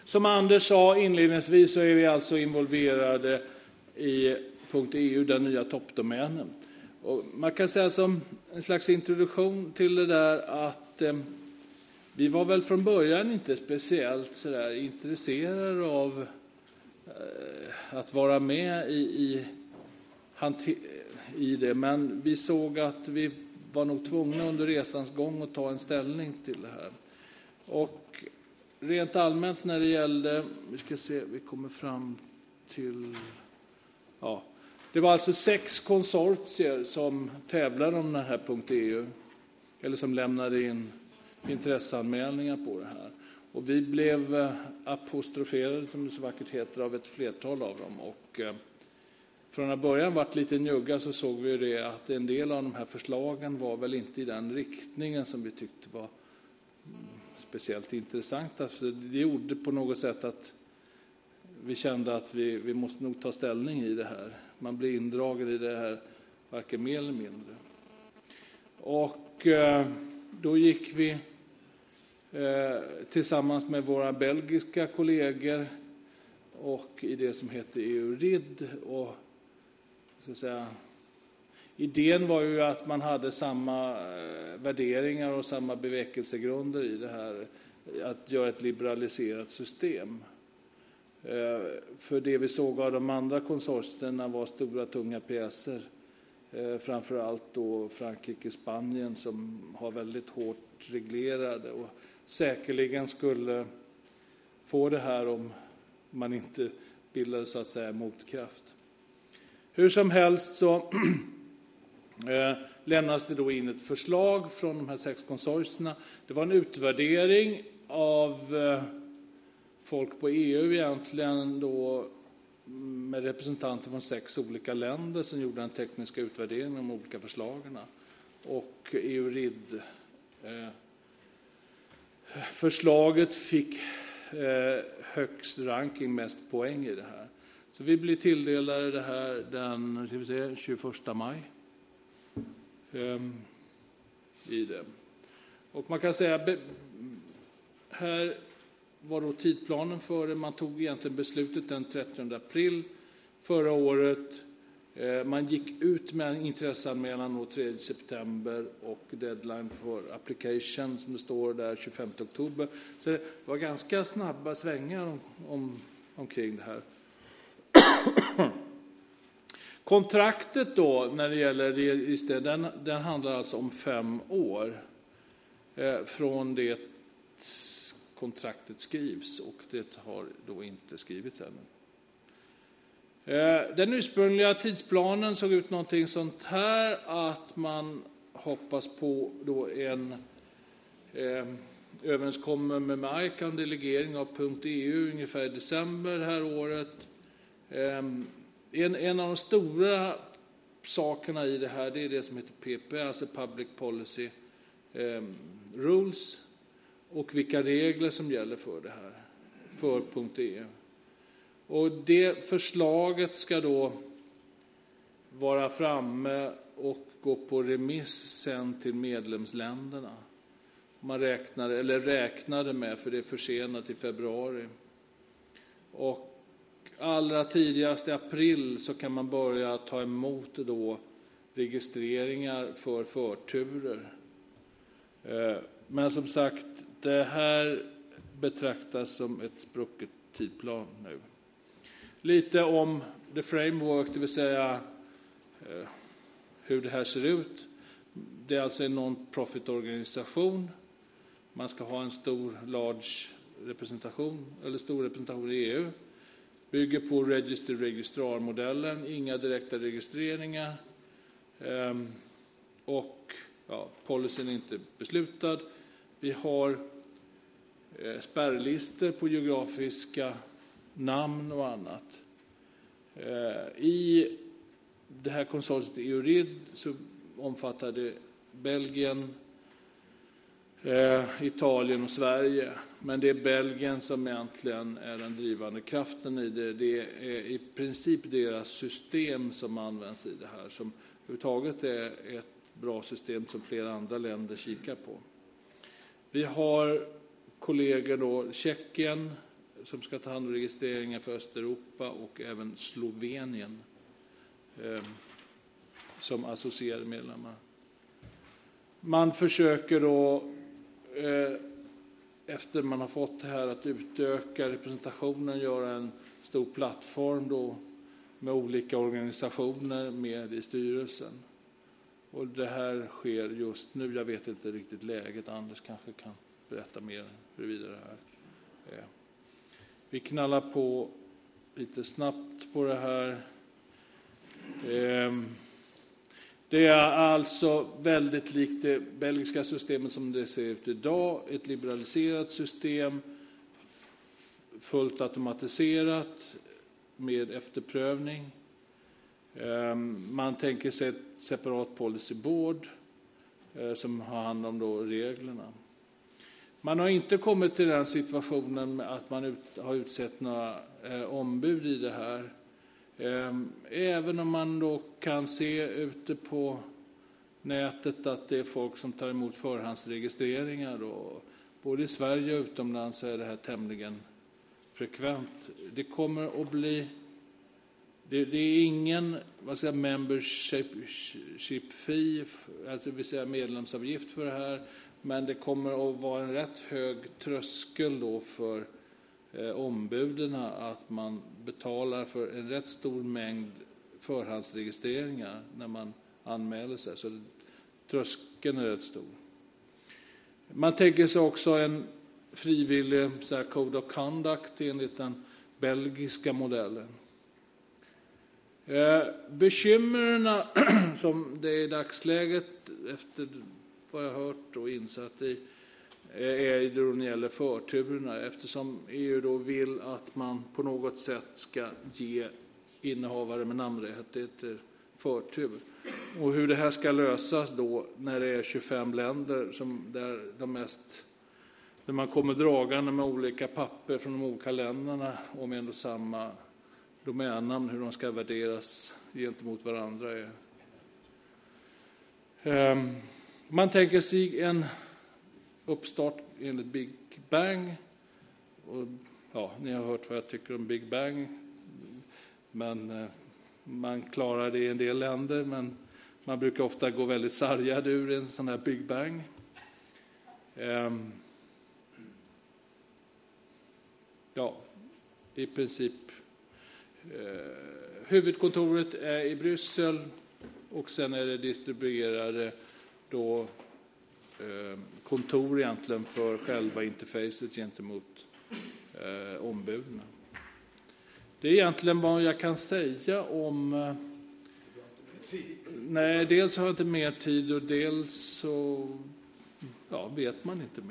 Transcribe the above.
Som Anders sa inledningsvis så är vi alltså involverade i .eu, den nya toppdomänen. Och man kan säga som en slags introduktion till det där att vi var väl från början inte speciellt så där intresserade av att vara med i det. Men vi såg att vi var nog tvungna under resans gång att ta en ställning till det här. Och rent allmänt när det gällde, vi kommer fram till, det var alltså 6 konsortier som tävlade om den här .eu, eller som lämnade in intresseanmälningar på det här. Och vi blev apostroferade, som det så vackert heter, av ett flertal av dem. Och från att början varit lite njugga så såg vi det att en del av de här förslagen var väl inte i den riktningen som vi tyckte var speciellt intressant. Alltså det gjorde på något sätt att vi kände att vi måste nog ta ställning i det här. Man blir indragen i det här, varken mer eller mindre. Och då gick vi tillsammans med våra belgiska kollegor och i det som heter EURID. Och så att säga, idén var ju att man hade samma värderingar och samma bevekelsegrunder i det här, att göra ett liberaliserat system. För det vi såg av de andra konsortierna var stora tunga pjäser. Framförallt då Frankrike, Spanien som har väldigt hårt reglerade och säkerligen skulle få det här om man inte bildade så att säga motkraft. Hur som helst så lämnas det då in ett förslag från de här 6 konsortierna. Det var en utvärdering av folk på EU egentligen då med representanter från 6 olika länder som gjorde den tekniska utvärderingen av de olika förslagen. Och EURID förslaget fick högst ranking, mest poäng i det här. Så vi blir tilldelade det här den 21 maj. I det. Och man kan säga här var då tidplanen för det. Man tog egentligen beslutet den 30 april förra året. Man gick ut med en intresseanmälan den 3 september och deadline för application som det står där 25 oktober. Så det var ganska snabba svängar omkring det här. Kontraktet då när det gäller register, den handlar alltså om 5 år från det kontraktet skrivs och det har då inte skrivits ännu. Den ursprungliga tidsplanen såg ut någonting sånt här att man hoppas på då en överenskommelse med MAIC om delegering av .eu ungefär i december det här året. En av de stora sakerna i det här det är det som heter PP, alltså Public Policy Rules, och vilka regler som gäller för det här, för .eu. Och det förslaget ska då vara framme och gå på remiss sen till medlemsländerna. Man räknade med, för det är försenat i februari. Och allra tidigast i april så kan man börja ta emot då registreringar för förturer. Men som sagt, det här betraktas som ett sprucket tidplan nu. Lite om the framework, det vill säga hur det här ser ut. Det är alltså en non-profit-organisation. Man ska ha en stor representation i EU. Bygger på registrarmodellen, inga direkta registreringar. Och policyn är inte beslutad. Vi har spärrlistor på geografiska namn och annat. I det här konsortiet EURID så omfattade Belgien, Italien och Sverige. Men det är Belgien som egentligen är den drivande kraften i det. Det är i princip deras system som används i det här. Som överhuvudtaget är ett bra system som flera andra länder kikar på. Vi har kollegor då, Tjeckien, som ska ta hand om registreringar för Östeuropa och även Slovenien som associerade medlemmar. Man försöker då, efter man har fått det här, att utöka representationen, göra en stor plattform då med olika organisationer med i styrelsen. Och det här sker just nu. Jag vet inte riktigt läget. Anders kanske kan berätta mer huruvida det här är. Vi knallar på lite snabbt på det här. Det är alltså väldigt likt det belgiska systemet som det ser ut idag. Ett liberaliserat system, fullt automatiserat med efterprövning. Man tänker sig ett separat policy board som har hand om då reglerna. Man har inte kommit till den situationen att man har utsett några ombud i det här. Även om man då kan se ute på nätet att det är folk som tar emot förhandsregistreringar. Och både i Sverige och utomlands så är det här tämligen frekvent. Det kommer att bli... Det är ingen membership fee, alltså vill säga medlemsavgift för det här, men det kommer att vara en rätt hög tröskel då för ombuden att man betalar för en rätt stor mängd förhandsregistreringar när man anmäler sig. Så tröskeln är rätt stor. Man tänker sig också en frivillig code of conduct enligt den belgiska modellen. Bekymren som det är i dagsläget, efter vad jag har hört och insatt i, är då när det gäller förturerna, eftersom EU då vill att man på något sätt ska ge innehavare med namnrättigheter förtur. Och hur det här ska lösas då när det är 25 länder där man kommer dragande med olika papper från de olika länderna om ändå samma domännamn, hur de ska värderas gentemot varandra. Man tänker sig en uppstart enligt Big Bang. Och, ja, ni har hört vad jag tycker om Big Bang. Men man klarar det i en del länder, men man brukar ofta gå väldigt sargad ur en sån här Big Bang. Ja, i princip huvudkontoret är i Bryssel och sen är det distribuerade då kontor egentligen för själva interfacet gentemot ombuden. Det är egentligen vad jag kan säga om... Nej, dels har jag inte mer tid och dels så vet man inte mer.